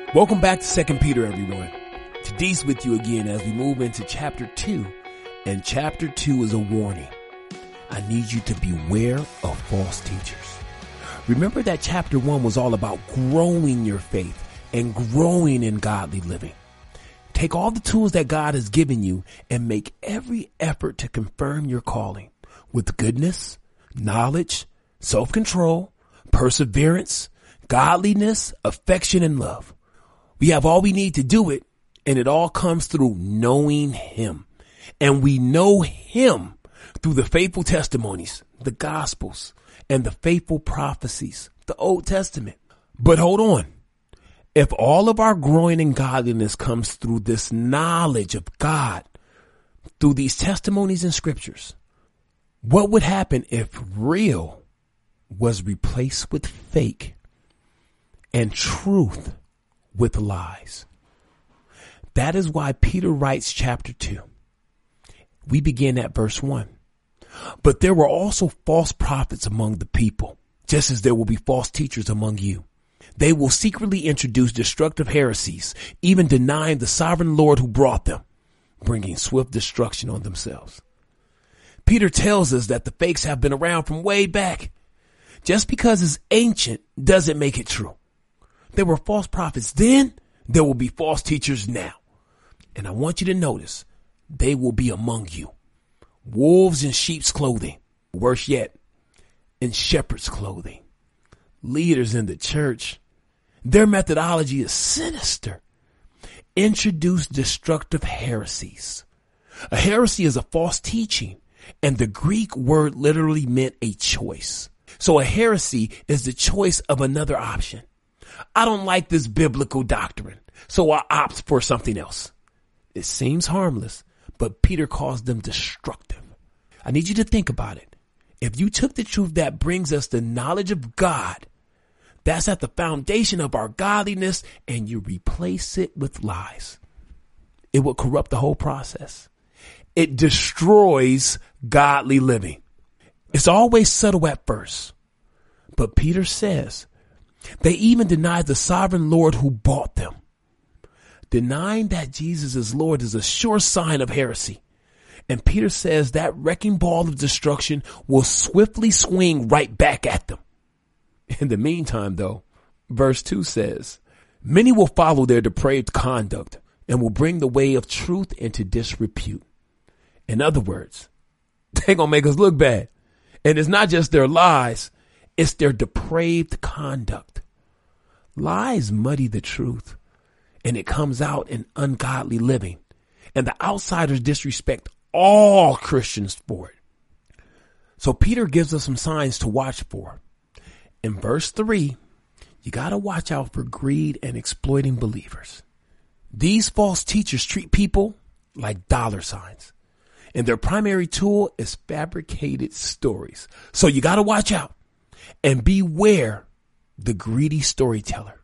Welcome back to 2 Peter, everyone. Today's with you again as we move into chapter 2. And chapter 2 is a warning. I need you to beware of false teachers. Remember that chapter 1 was all about growing your faith and growing in godly living. Take all the tools that God has given you and make every effort to confirm your calling with goodness, knowledge, self-control, perseverance, godliness, affection, and love. We have all we need to do it, and it all comes through knowing Him. And we know Him through the faithful testimonies, the Gospels, and the faithful prophecies, the Old Testament. But hold on. If all of our growing in godliness comes through this knowledge of God, through these testimonies and scriptures, what would happen if real was replaced with fake and truth with lies? That is why Peter writes chapter 2. We begin at verse 1. But there were also false prophets among the people, just as there will be false teachers among you. They will secretly introduce destructive heresies, even denying the sovereign Lord who brought them, bringing swift destruction on themselves. Peter tells us that the fakes have been around from way back. Just because it's ancient doesn't make it true. There were false prophets then, there will be false teachers now. And I want you to notice, they will be among you. Wolves in sheep's clothing. Worse yet, in shepherd's clothing. Leaders in the church. Their methodology is sinister. Introduce destructive heresies. A heresy is a false teaching, and the Greek word literally meant a choice. So a heresy is the choice of another option. I don't like this biblical doctrine, so I opt for something else. It seems harmless, but Peter calls them destructive. I need you to think about it. If you took the truth that brings us the knowledge of God, that's at the foundation of our godliness, and you replace it with lies, it will corrupt the whole process. It destroys godly living. It's always subtle at first, but Peter says, they even deny the sovereign Lord who bought them. Denying that Jesus is Lord is a sure sign of heresy. And Peter says that wrecking ball of destruction will swiftly swing right back at them. In the meantime, though, verse 2 says, many will follow their depraved conduct and will bring the way of truth into disrepute. In other words, they're going to make us look bad. And it's not just their lies, it's their depraved conduct. Lies muddy the truth, and it comes out in ungodly living. And the outsiders disrespect all Christians for it. So Peter gives us some signs to watch for. In verse 3, you got to watch out for greed and exploiting believers. These false teachers treat people like dollar signs, and their primary tool is fabricated stories. So you got to watch out and beware the greedy storyteller.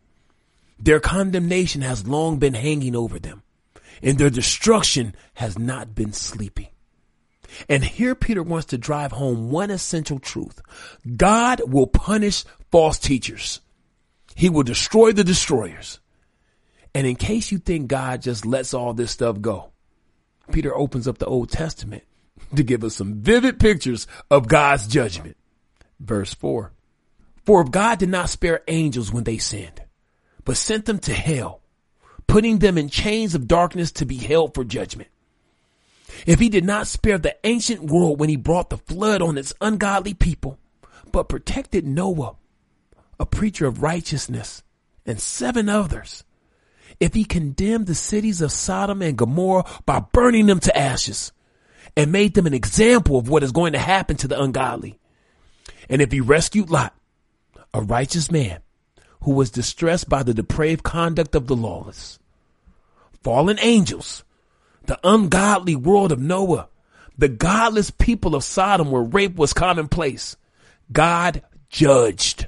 Their condemnation has long been hanging over them, and their destruction has not been sleeping. And here Peter wants to drive home one essential truth. God will punish false teachers. He will destroy the destroyers. And in case you think God just lets all this stuff go, Peter opens up the Old Testament to give us some vivid pictures of God's judgment. Verse 4. For if God did not spare angels when they sinned, but sent them to hell, putting them in chains of darkness to be held for judgment. If he did not spare the ancient world when he brought the flood on its ungodly people, but protected Noah, a preacher of righteousness, and 7 others, if he condemned the cities of Sodom and Gomorrah by burning them to ashes and made them an example of what is going to happen to the ungodly, and if he rescued Lot, a righteous man who was distressed by the depraved conduct of the lawless, fallen angels, the ungodly world of Noah, the godless people of Sodom where rape was commonplace, God judged.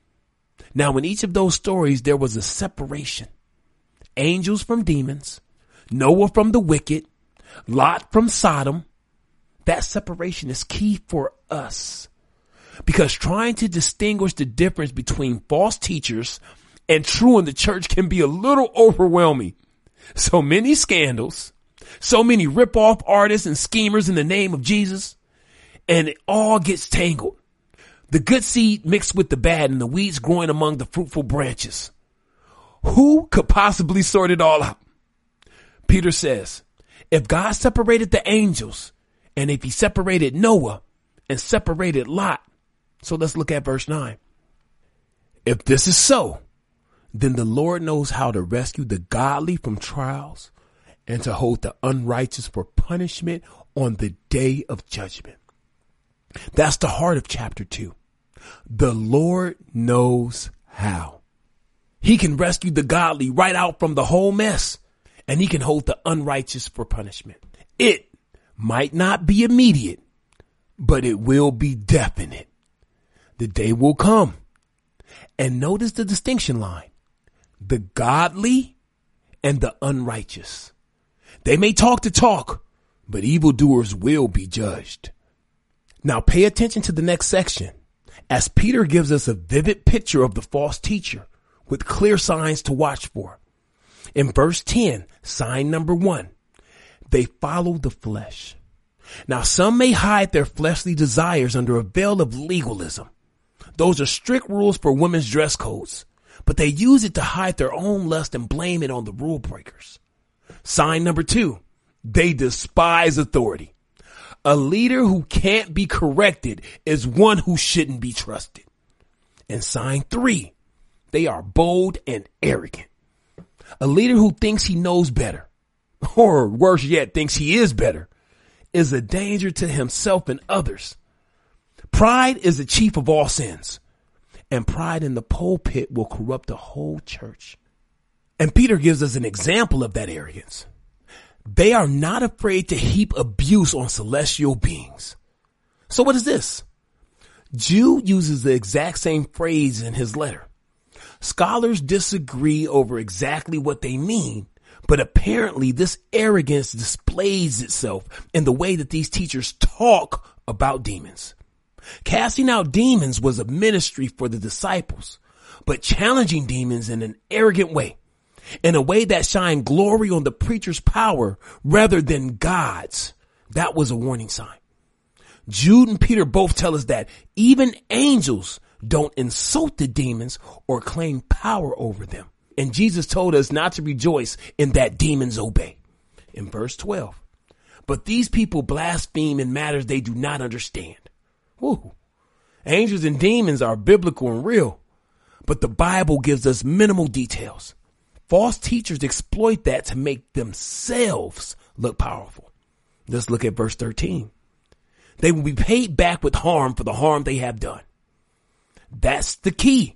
Now, in each of those stories, there was a separation. Angels from demons, Noah from the wicked, Lot from Sodom. That separation is key for us, because trying to distinguish the difference between false teachers and true in the church can be a little overwhelming. So many scandals, so many rip-off artists and schemers in the name of Jesus, and it all gets tangled. The good seed mixed with the bad and the weeds growing among the fruitful branches. Who could possibly sort it all out? Peter says, if God separated the angels, and if he separated Noah and separated Lot. So let's look at verse 9. If this is so, then the Lord knows how to rescue the godly from trials and to hold the unrighteous for punishment on the day of judgment. That's the heart of chapter 2. The Lord knows how. He can rescue the godly right out from the whole mess, and he can hold the unrighteous for punishment. It might not be immediate, but it will be definite. The day will come. And notice the distinction line. The godly and the unrighteous. They may talk the talk, but evildoers will be judged. Now pay attention to the next section, as Peter gives us a vivid picture of the false teacher with clear signs to watch for. In verse 10, sign number 1, they follow the flesh. Now some may hide their fleshly desires under a veil of legalism. Those are strict rules for women's dress codes, but they use it to hide their own lust and blame it on the rule breakers. Sign number 2, they despise authority. A leader who can't be corrected is one who shouldn't be trusted. And sign 3, they are bold and arrogant. A leader who thinks he knows better, or worse yet, thinks he is better, is a danger to himself and others. Pride is the chief of all sins, and pride in the pulpit will corrupt the whole church. And Peter gives us an example of that arrogance. They are not afraid to heap abuse on celestial beings. So what is this? Jude uses the exact same phrase in his letter. Scholars disagree over exactly what they mean, but apparently this arrogance displays itself in the way that these teachers talk about demons. Casting out demons was a ministry for the disciples, but challenging demons in an arrogant way, in a way that shined glory on the preacher's power rather than God's, that was a warning sign. Jude and Peter both tell us that even angels don't insult the demons or claim power over them. And Jesus told us not to rejoice in that demons obey. In verse 12, but these people blaspheme in matters they do not understand. Woo. Angels and demons are biblical and real, but the Bible gives us minimal details. False teachers exploit that to make themselves look powerful. Let's look at verse 13. They will be paid back with harm for the harm they have done. That's the key.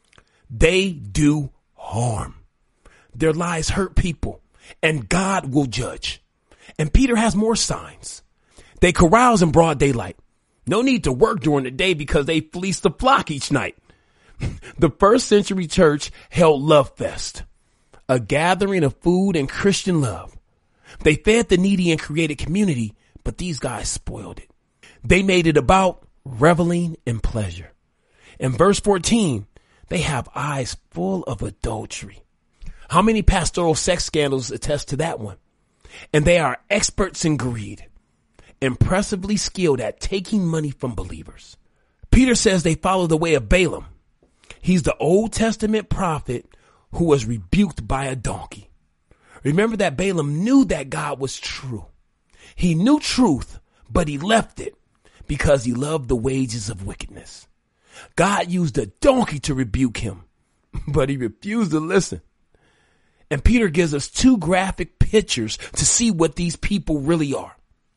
They do harm. Their lies hurt people, and God will judge. And Peter has more signs. They carouse in broad daylight. No need to work during the day because they fleece the flock each night. The first century church held Love Fest, a gathering of food and Christian love. They fed the needy and created community, but these guys spoiled it. They made it about reveling in pleasure. In verse 14, they have eyes full of adultery. How many pastoral sex scandals attest to that one? And they are experts in greed, impressively skilled at taking money from believers. Peter says they follow the way of Balaam. He's the Old Testament prophet who was rebuked by a donkey. Remember that Balaam knew that God was true. He knew truth, but he left it because he loved the wages of wickedness. God used a donkey to rebuke him, but he refused to listen. And Peter gives us two graphic pictures to see what these people really are.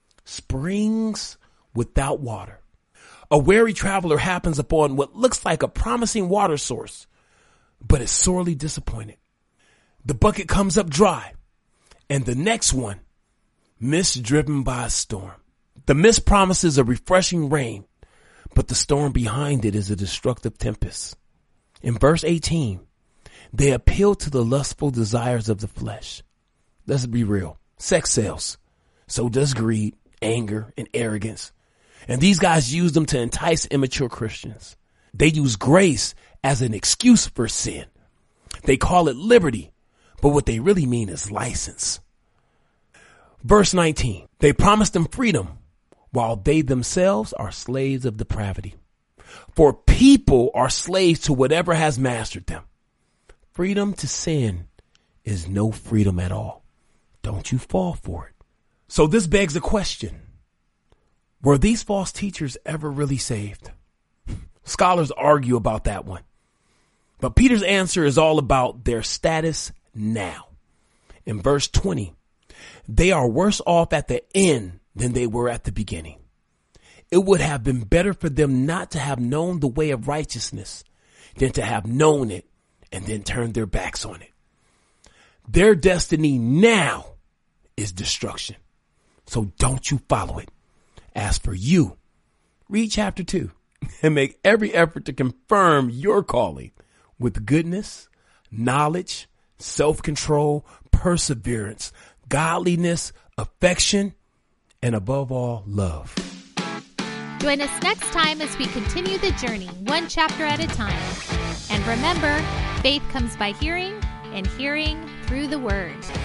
Springs without water. A weary traveler happens upon what looks like a promising water source, but is sorely disappointed. The bucket comes up dry, and the next one, mist driven by a storm. The mist promises a refreshing rain, but the storm behind it is a destructive tempest. In verse 18, they appeal to the lustful desires of the flesh. Let's be real. Sex sells. So does greed, anger, and arrogance. And these guys use them to entice immature Christians. They use grace as an excuse for sin. They call it liberty, but what they really mean is license. Verse 19, they promise them freedom while they themselves are slaves of depravity. For people are slaves to whatever has mastered them. Freedom to sin is no freedom at all. Don't you fall for it. So this begs a question. Were these false teachers ever really saved? Scholars argue about that one. But Peter's answer is all about their status now. In verse 20, they are worse off at the end than they were at the beginning. It would have been better for them not to have known the way of righteousness than to have known it and then turned their backs on it. Their destiny now is destruction. So don't you follow it. As for you, read chapter 2 and make every effort to confirm your calling with goodness, knowledge, self-control, perseverance, godliness, affection, and above all, love. Join us next time as we continue the journey one chapter at a time. And remember, faith comes by hearing, and hearing through the Word.